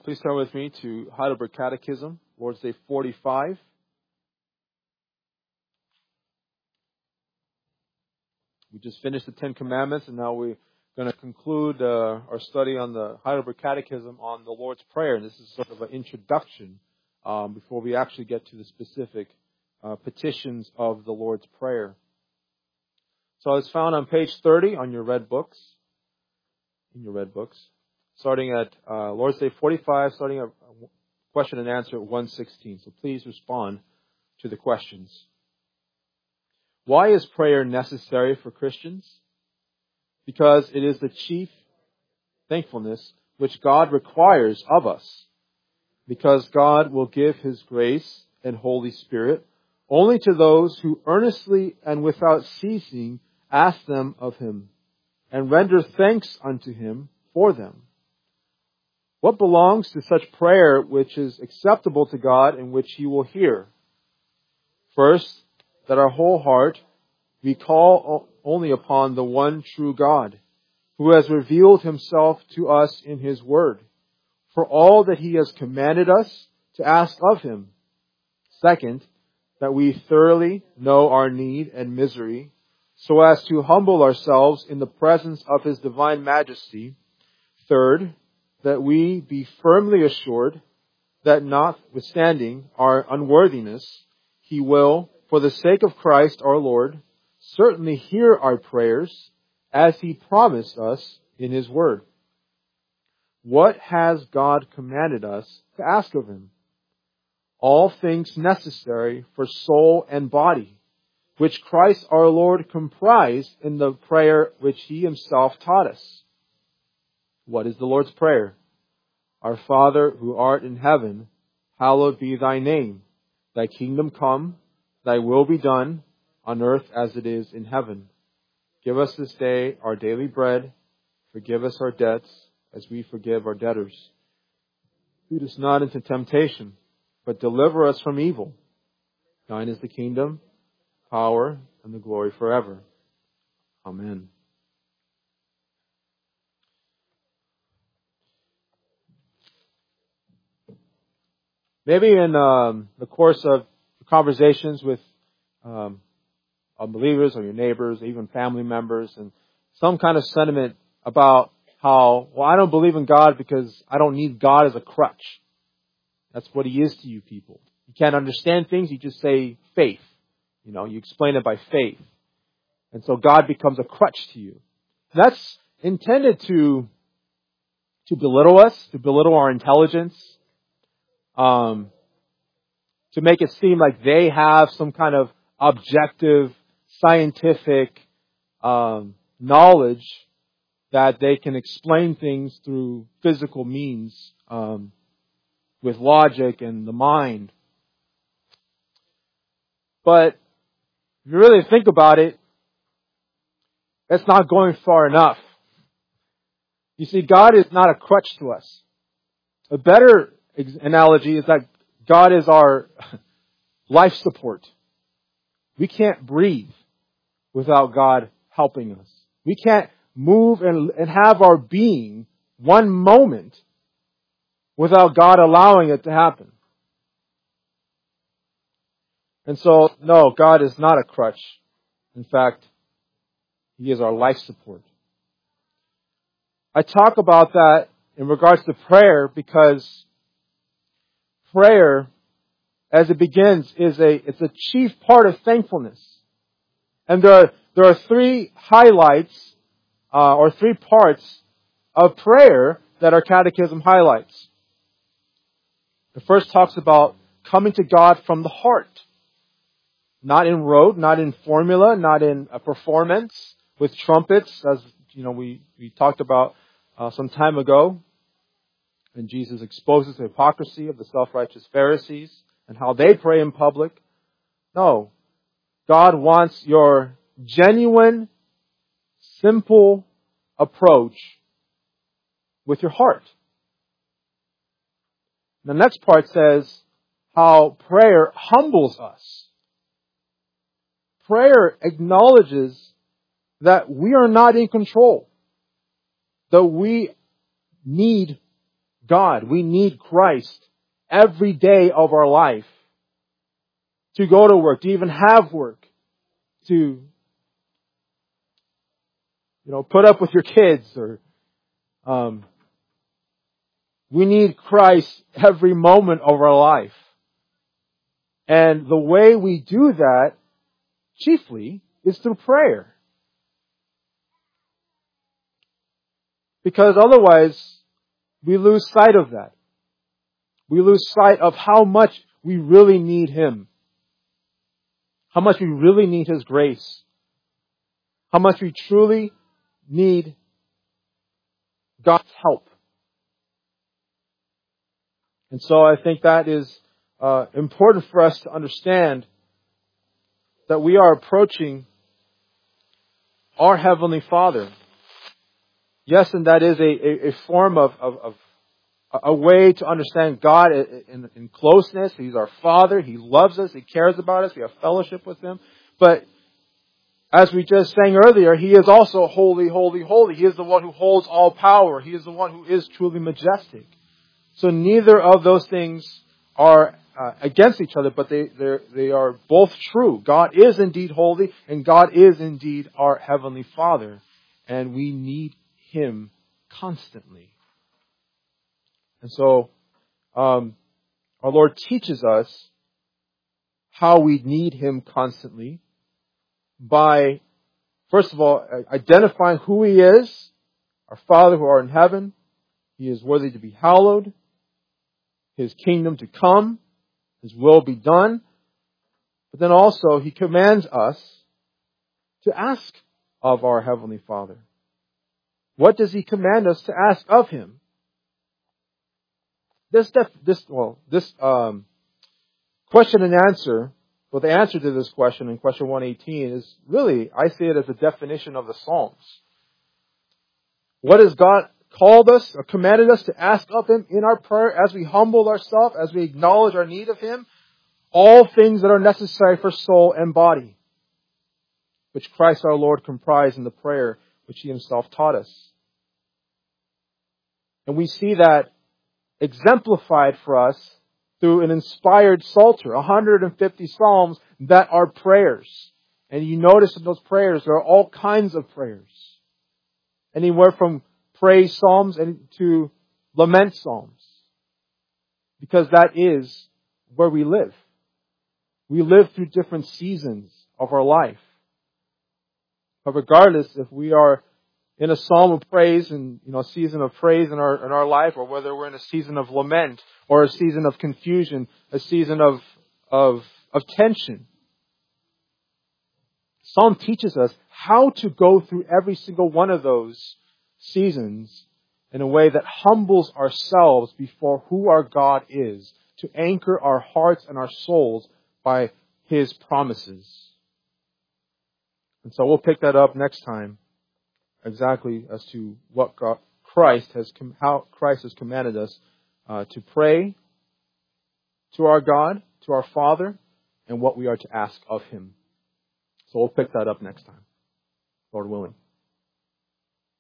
Please turn with me to Heidelberg Catechism, Lord's Day 45. We just finished the Ten Commandments, and now we're going to conclude our study on the Heidelberg Catechism on the Lord's Prayer. And this is sort of an introduction before we actually get to the specific petitions of the Lord's Prayer. So it's found on page 30 on your red books, starting at Lord's Day 45, starting at question and answer at 116. So please respond to the questions. Why is prayer necessary for Christians? Because it is the chief thankfulness which God requires of us. Because God will give His grace and Holy Spirit only to those who earnestly and without ceasing ask them of Him and render thanks unto Him for them. What belongs to such prayer which is acceptable to God and which He will hear? First, that our whole heart we call only upon the one true God, who has revealed Himself to us in His Word, for all that He has commanded us to ask of Him. Second, that we thoroughly know our need and misery, so as to humble ourselves in the presence of His divine majesty. Third, that we be firmly assured that notwithstanding our unworthiness, He will, for the sake of Christ our Lord, certainly hear our prayers as He promised us in His Word. What has God commanded us to ask of Him? All things necessary for soul and body, which Christ our Lord comprised in the prayer which He Himself taught us. What is the Lord's Prayer? Our Father who art in heaven, hallowed be Thy name. Thy kingdom come, Thy will be done, on earth as it is in heaven. Give us this day our daily bread. Forgive us our debts as we forgive our debtors. Lead us not into temptation, but deliver us from evil. Thine is the kingdom, power, and the glory forever. Amen. Maybe in the course of conversations with unbelievers or your neighbors, or even family members, and some kind of sentiment about how, well, I don't believe in God because I don't need God as a crutch. That's what He is to you people. You can't understand things, you just say faith. You explain it by faith. And so God becomes a crutch to you. That's intended to belittle us, to belittle our intelligence, to make it seem like they have some kind of objective, scientific knowledge that they can explain things through physical means with logic and the mind. But if you really think about it, that's not going far enough. You see, God is not a crutch to us. A better analogy is that God is our life support. We can't breathe without God helping us. We can't move and have our being one moment without God allowing it to happen. And so, no, God is not a crutch. In fact, He is our life support. I talk about that in regards to prayer because prayer, as it begins, it's a chief part of thankfulness. And there are three highlights, or three parts of prayer that our catechism highlights. The first talks about coming to God from the heart. Not in rote, not in formula, not in a performance with trumpets, as we talked about some time ago. And Jesus exposes the hypocrisy of the self-righteous Pharisees and how they pray in public. No. God wants your genuine, simple approach with your heart. The next part says how prayer humbles us. Prayer acknowledges that we are not in control, that we need God. We need Christ every day of our life. To go to work, to even have work, to put up with your kids, or we need Christ every moment of our life. And the way we do that, chiefly, is through prayer. Because otherwise, we lose sight of that. We lose sight of how much we really need Him. How much we really need His grace. How much we truly need God's help. And so I think that is important for us to understand that we are approaching our Heavenly Father. Yes, and that is a form of a way to understand God in closeness. He's our Father. He loves us. He cares about us. We have fellowship with Him. But as we just sang earlier, He is also holy, holy, holy. He is the one who holds all power. He is the one who is truly majestic. So neither of those things are against each other, but they are both true. God is indeed holy, and God is indeed our Heavenly Father. And we need Him constantly. And so, our Lord teaches us how we need Him constantly by, first of all, identifying who He is, our Father who art in heaven. He is worthy to be hallowed, His kingdom to come, His will be done. But then also, He commands us to ask of our Heavenly Father. What does He command us to ask of Him? This question and answer, well, the answer to this question in question 118 is really, I see it as a definition of the Psalms. What has God called us or commanded us to ask of Him in our prayer as we humble ourselves, as we acknowledge our need of Him? All things that are necessary for soul and body, which Christ our Lord comprised in the prayer which He Himself taught us. And we see that exemplified for us through an inspired psalter, 150 psalms that are prayers. And you notice in those prayers there are all kinds of prayers. Anywhere from praise psalms and to lament psalms. Because that is where we live. We live through different seasons of our life. But regardless if we are in a psalm of praise and a season of praise in our life, or whether we're in a season of lament or a season of confusion, a season of tension. Psalm teaches us how to go through every single one of those seasons in a way that humbles ourselves before who our God is, to anchor our hearts and our souls by His promises. And so we'll pick that up next time, exactly as to what how Christ has commanded us to pray to our God, to our Father, and what we are to ask of Him. So we'll pick that up next time, Lord willing.